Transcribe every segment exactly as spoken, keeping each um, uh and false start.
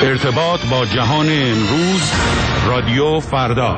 ارتباط با جهان امروز، رادیو فردا.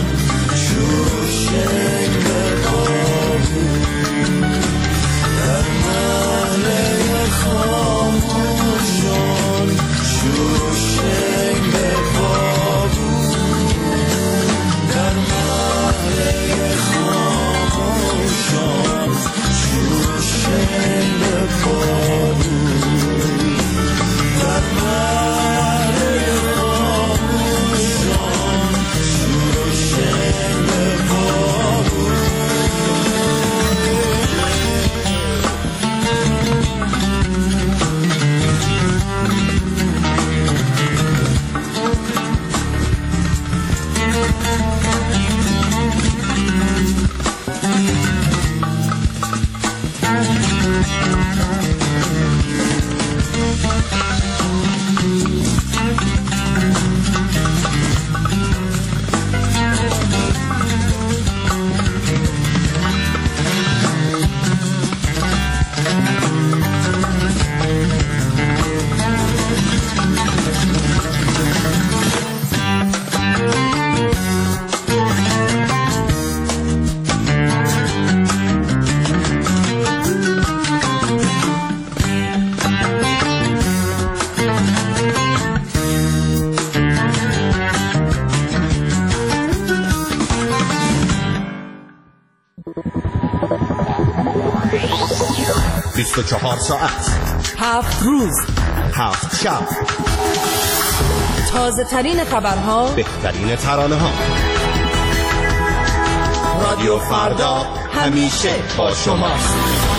در بیست و چهار ساعت، هفت روز، هفت شب، تازه ترین خبرها، بهترین ترانه ها. رادیو فردا همیشه با شماست.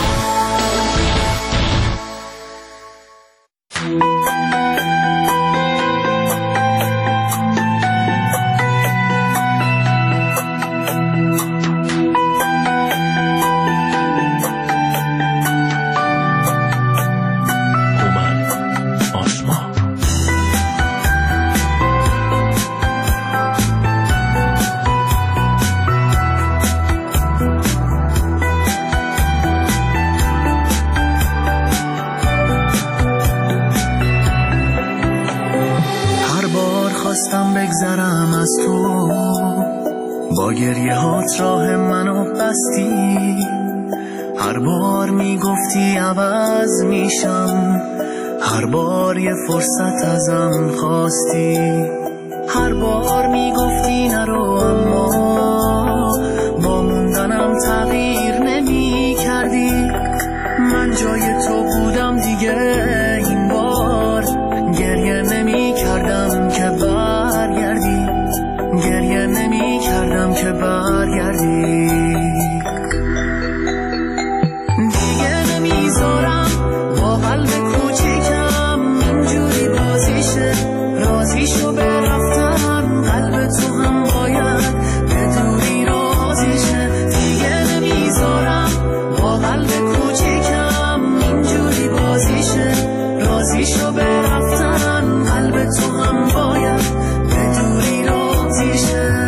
بگذرم از تو، با گریه هات راه منو بستی. هر بار میگفتی عوض میشم، هر بار یه فرصت ازم خواستی. هر بار میگفتی نرو، اما با موندنم تغییر نمی کردی. من جای تو بودم دیگه، این بار گریه نمی کردم که برگردی، گریه نمی کردم که برگردی. دیگه نمیذارم با قلب کوچیکم اینجوری بازیشه، رازیشو به رفتن قلب تو هم باید بدونی رازیشه. دیگه نمیذارم با قلب کوچیکم اینجوری بازیشه، رازیشو به رفتن قلب تو هم باید بدونی رازیشه.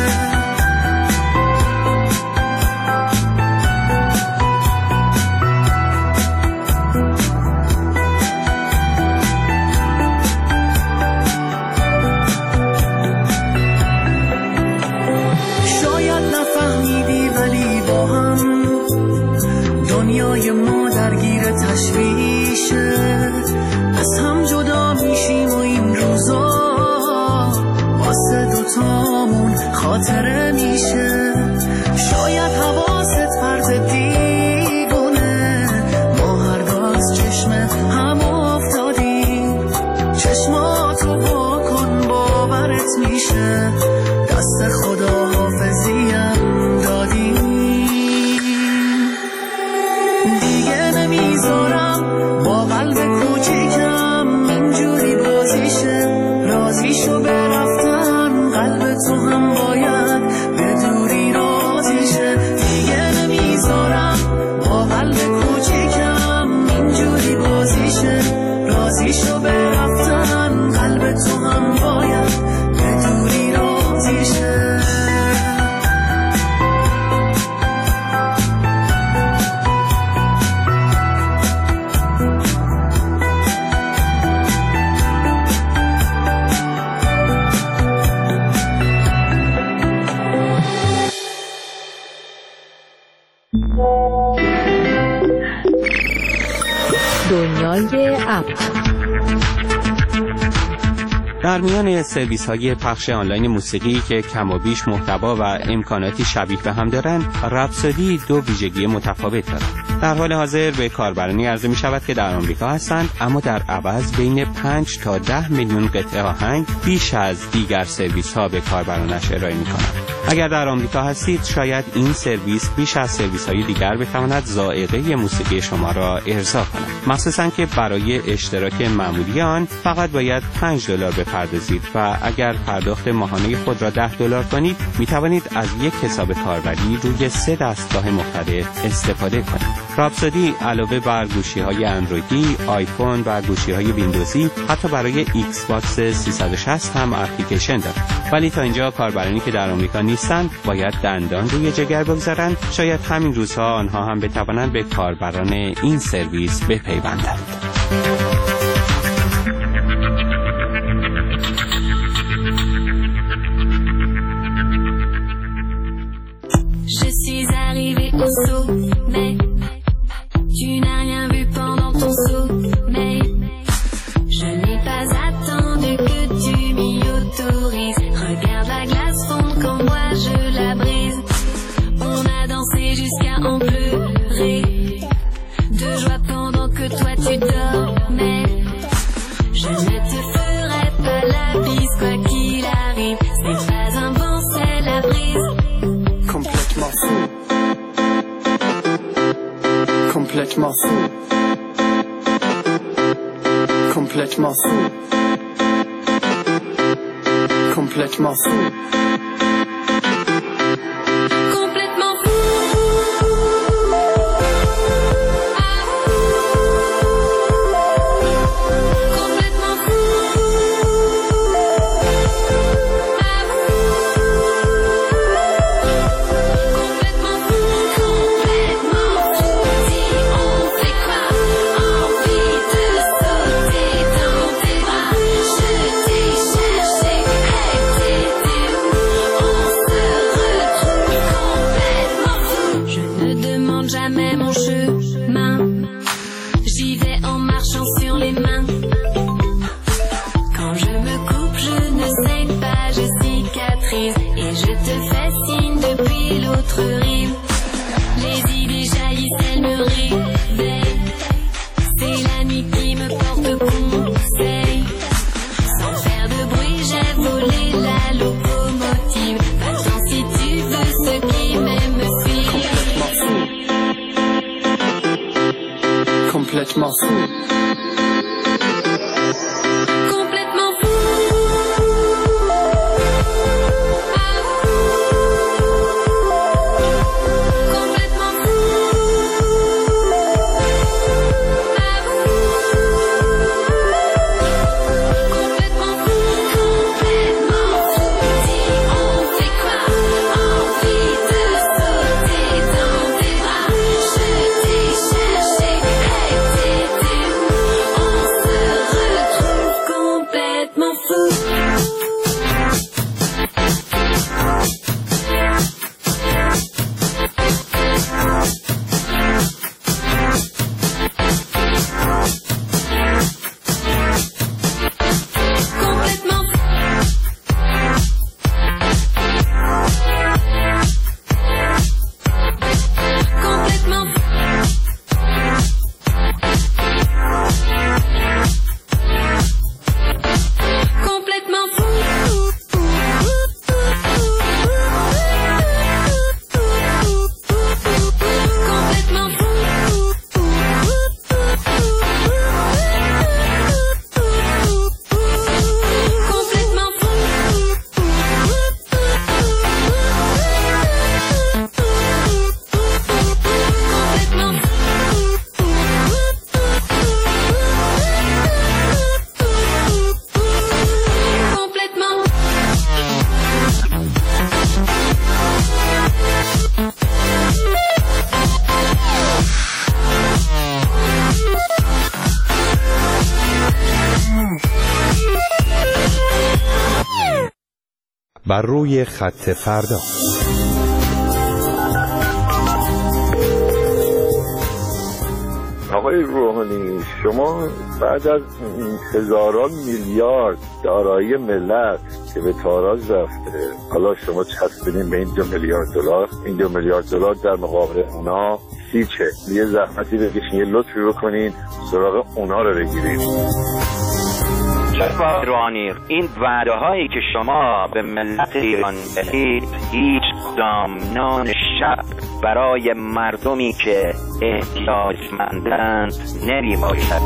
شاید نفهمیدی ولی با هم دنیای ما درگیر تشویشه. از هم جدا میشیم و این روزا واسه دوتامون خاطره میشه. شاید حواست پرت دیگونه، ما هر دو از چشم هم افتادیم. چشماتو واکن باورت میشه، دست خدا حافظیم دادیم. دیگه نمیذارم با قلب کوچیکم اینجوری بازیشه، رازیشو به رفتن قلب تو هم باید بدونی رازیشه. دیگه نمیذارم با قلب کوچیکم اینجوری بازیشه، رازیشو به رفتن قلب تو هم باید بدونی رازیشه. دنیای اپ. در میان سرویس‌های پخش آنلاین موسیقی که کم و بیش محتوا و امکاناتی شبیه به هم دارند، رپسودی دو ویژگی متفاوت دارد. در حال حاضر به کاربرانی عرضه می شود که در آمریکا هستند، اما در عوض بین پنج تا ده میلیون قطعه آهنگ بیش از دیگر سرویس‌ها به کاربرانش ارائه می کنند. اگر در آمریکا هستید، شاید این سرویس بیش از سرویس‌های دیگر بتواند ذائقه موسیقی شما را ارضا کند، مخصوصاً که برای اشتراک معمولی آن فقط باید پنج دلار بپردازید و اگر پرداخت ماهانه خود را ده دلار کنید، می توانید از یک حساب کاربری روی سه دستگاه مختلف استفاده کنید. رپسودی علاوه بر گوشی‌های اندرویدی، آیفون و گوشی‌های ویندوزی، حتی برای ایکس باکس سیصد و شصت هم اپلیکیشن دارد. ولی تا اینجا کاربرانی که در آمریکا نیستند باید دندان روی جگر بگذارند. شاید همین روزها آنها هم بتوانند به کاربران این سرویس بپیوندند. Je suis arrivée au sommet. Tu n'as rien vu pendant ton sommeil. Je n'ai pas attendu que tu m'y autorises. Regarde la glace fondre quand moi je la brise. On a dansé jusqu'à en pleurer. De joie complètement fou, complètement fou, complètement fou. Complètement fou. Complètement fou. Complètement fou. Complètement fou. Complètement fou. Dis, on fait quoi? Envie de sauter dans tes bras. Je t'ai cherché. Complètement fou. بر روی خط فردا. آقای روحانی، شما بعد از هزاران میلیارد دارایی ملت که به تاراج رفته، حالا شما چسبیدین به این دو میلیارد دلار، این دو میلیارد دلار در مقابل اونا هیچه. یه زحمتی بکشین، یه لطفی بکنین سراغ اونا رو بگیرید. جناب روحانی، این وعده هایی که شما به ملت ایران دهید هیچ دامنان شب برای مردمی که احتیاجمندند نمی باشد.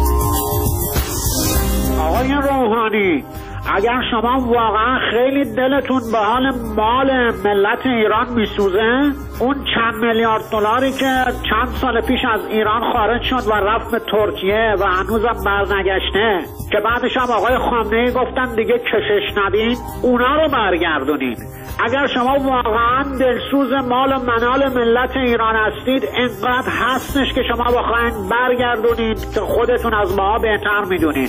آقای روحانی، اگر شما واقعا خیلی دلتون به حال مال ملت ایران میسوزه، اون چند میلیارد دلاری که چند سال پیش از ایران خارج شد و رفت به ترکیه و هنوزم برنگشته، که بعدش هم آقای خامنه‌ای گفتن دیگه کشش ندین، اونا رو برگردونین. اگر شما واقعا دلسوز مال و منال ملت ایران هستید، اینقدر هستش که شما بخواین برگردونید که خودتون از ما بهتر میدونید.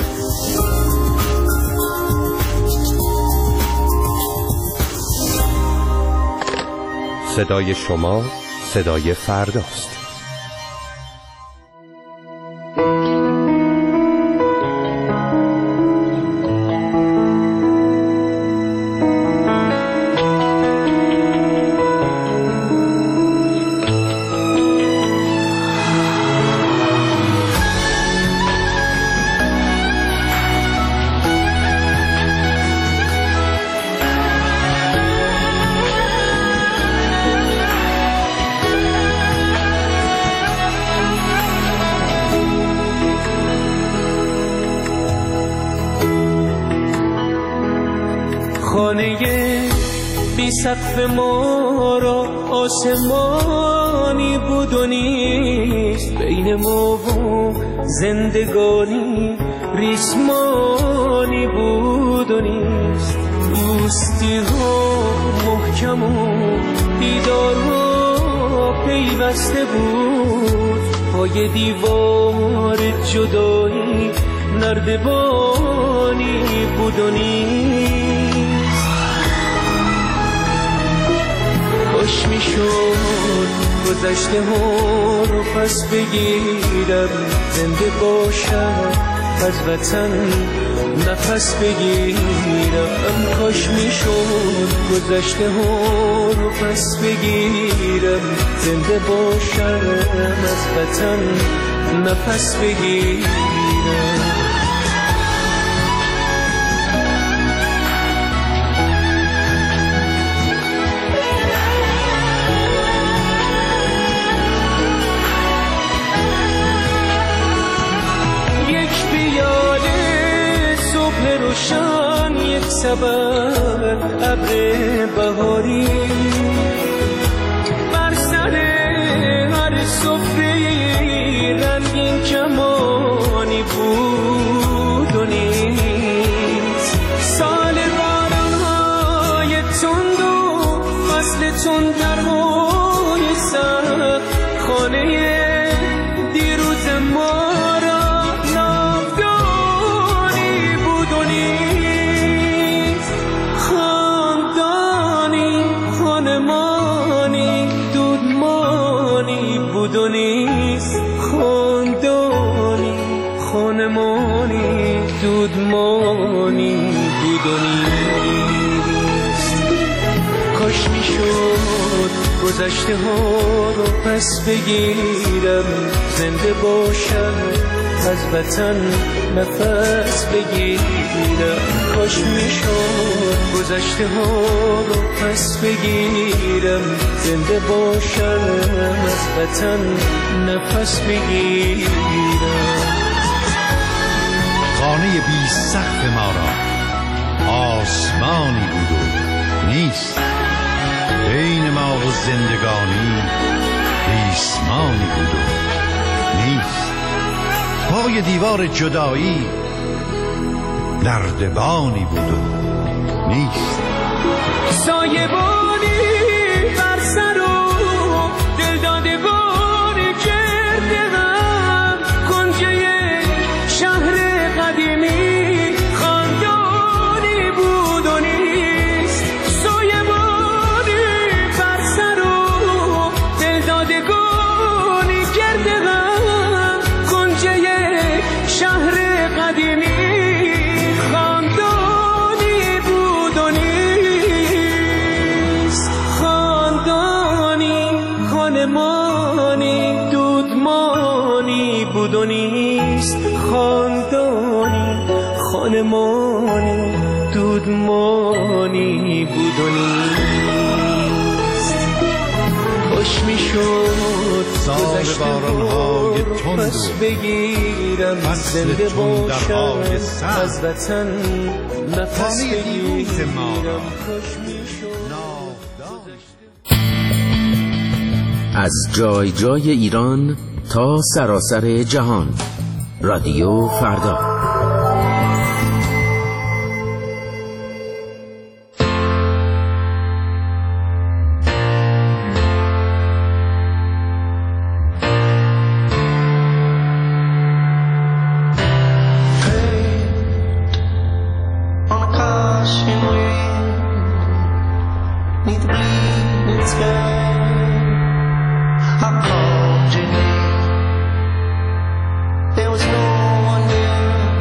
صدای شما صدای فرداست. سقف ما را آسمانی بود و نیست، بین ما و زندگانی ریسمانی بود و نیست. دوستی ها محکم و دیدار ها پیوسته بود، پای دیوار جدایی نردبانی بود و نیست. کاش میشد گذشته ها رو پس بگیرم، زنده باشم از وطن نفس بگیرم. کاش میشد گذشته ها رو پس بگیرم، زنده باشم از وطن نفس بگیرم. روشن یک سبب ابر بهاری بر سر هر سفره رنگین کمانی بود و نیست. سال باران‌های تند و فصل تندرهای سخت خانه دیروز ما دودمانی بود و نیست. کاش میشد گذشته ها رو پس بگیرم، زنده باشم از وطن نفس بگیرم. کاش میشد گذشته ها رو پس بگیرم، زنده باشم از وطن نفس بگیرم. خانه بی سقف ما را آسمانی بود و نیست، بین ما و زندگانی ریسمانی بود و نیست. پای دیوار جدایی نردبانی بود و نیست. سایبانی بر سر و دلدادگانی کرده غم، کنجه شهر قدیمی خاندانی بود و نیست. سایبانی بر سر و دلدادگانی کرده غم، کنجه شهر قدیمی خاندانی بود و نیست. خاندانی خانمانی دودمانی بود و نیست. خاندانی خانمانی دودمانی بود و نیست. کاش میشد گذشته باران‌های تند بگیرم، زنده باشم از وطن نفس بگیرم. از جای جای ایران تا سراسر جهان، رادیو فردا. There was no one there.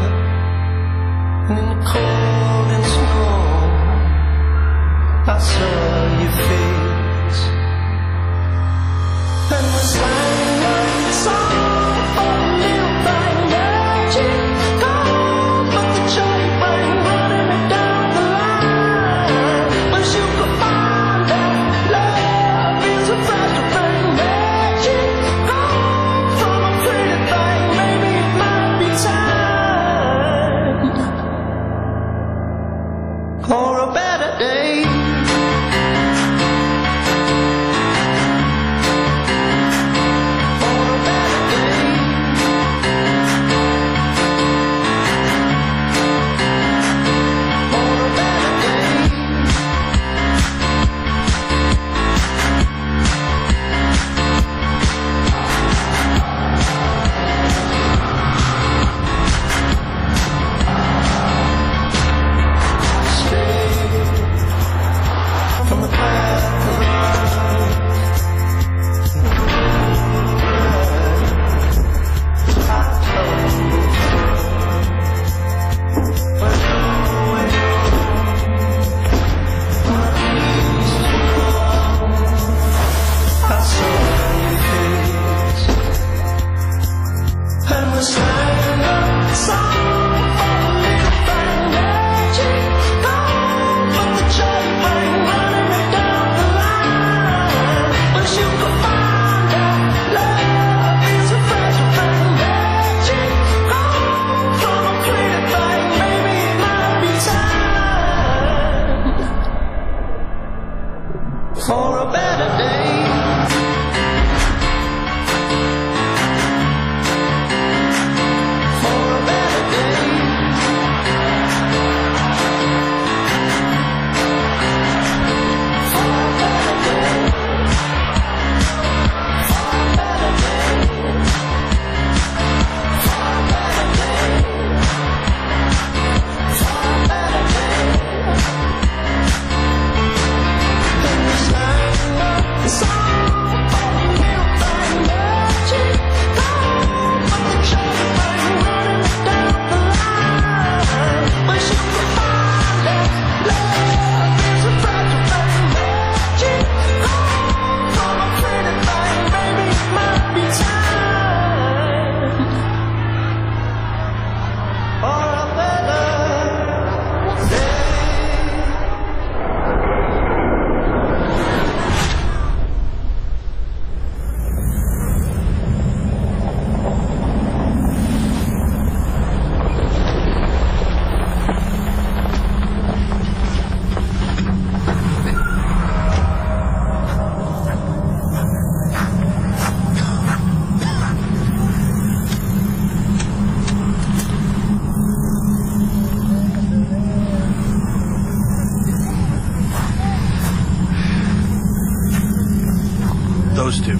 those two.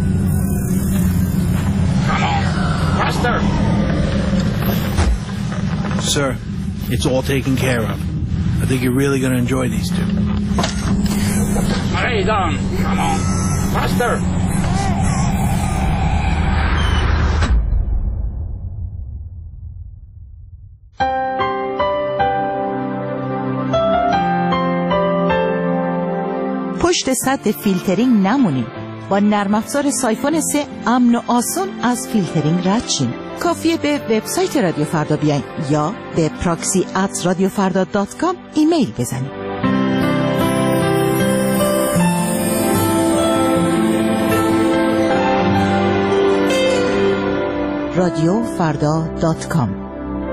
Come on, faster! Sir, it's all taken care of. I think you're really going to enjoy these two. Hurry, Don. Come on, faster! پشت سد فیلترینگ نمونید. با نرم افزار سایفون سه امن و آسان از فیلترینگ رد شین. کافیه به وبسایت رادیو فردا بیاین یا به پراکسی ات رادیو فردا دات کام ایمیل بزنید. رادیو فردا دات کام.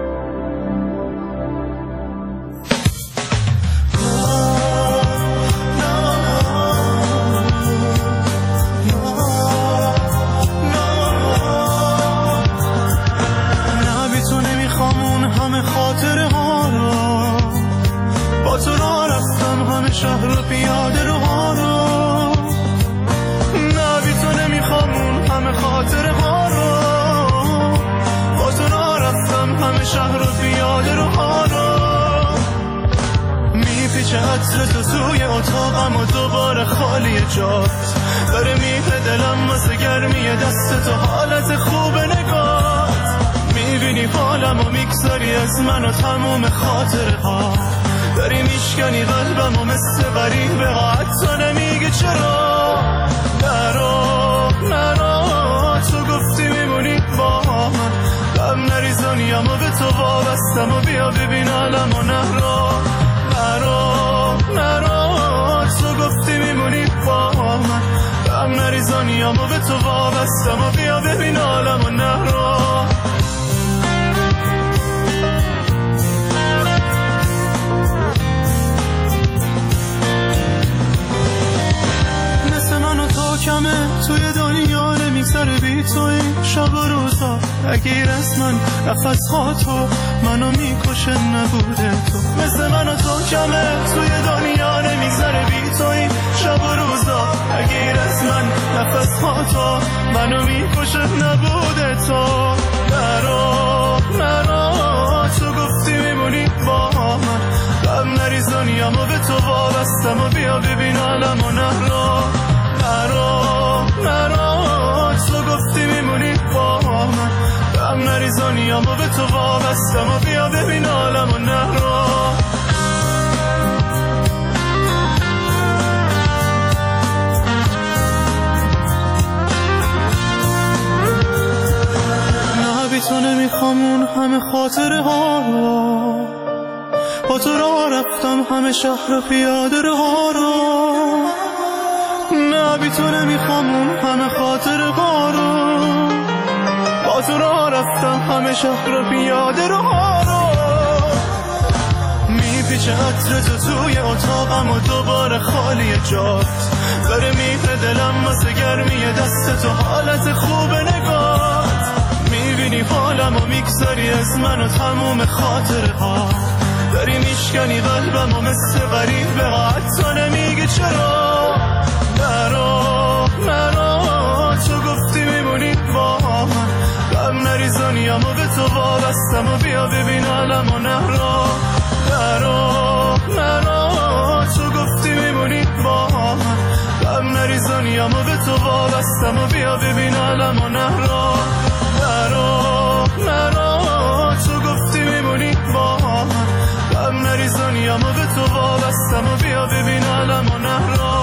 شهر و پیاده رو ها رو نه بی تو نمیخوام اون همه خاطر ها رو با تو را رفتم همه شهر و پیاده رو ها رو میپیچه عطر تو توی اتاقم و دوباره خالی جات داره میپه دلم واسه گرمی دست تو حالت خوب نگات میبینی حالم و میگذاری از من و تموم خاطر ها داری میشکنی قلبم و مثل غریبه ها حتی نمیگه چرا نرا نرا تو گفتی میمونی با من غم نریزانیم و به تو وابستم و بیا ببین علم و نهرا نرا نرا تو گفتی میمونی با من غم نریزانیم و به تو وابستم و بیا ببین علم و نهرا کمه توی دنیا نمیگذره بی تو این شب و روزا اگه از من نفس ها تو منو میکشه نبوده تو مثل من و تو کمه توی دنیا نمیگذره بی تو این شب و روزا اگه از من نفس ها تو منو میکشه نبوده تو نرا نرا تو گفتی میمونی با من غم نریزانیم و به تو وابستم و بیا ببین علم و نهرا نرا نرا تو گفتی میمونی با من غم نریزانیم و به تو وابستم و بیا ببین عالم و نهرا نه بی تو نمیخوام اون همه خاطره ها رو با تو را رفتم همه شهر پیاده ها رو نه بی تو نمیخوام اون همه خاطر غارو با تو را رفتم همه شهر پیاده رو ها رو میپیچه عطر تو توی اتاقم و دوباره خالی جات داره میپه دلم واسه گرمی دست تو حالت خوب نگات میبینی حالم و میگذاری از من و تموم خاطره ها داری میشکنی قلبم و مثل غریبه ها حتی نمیگه چرا نرا نرا تو گفتی میمونی با من غم نریزانیم و به تو وابستم و بیا ببین علم و نهرا نرا نرا تو گفتی میمونی با من غم نریزانیم و به تو وابستم و بیا ببین علم و نهرا نرا نرا تو گفتی میمونی با من غم نریزانیم و به تو وابستم و بیا ببین علم و نهرا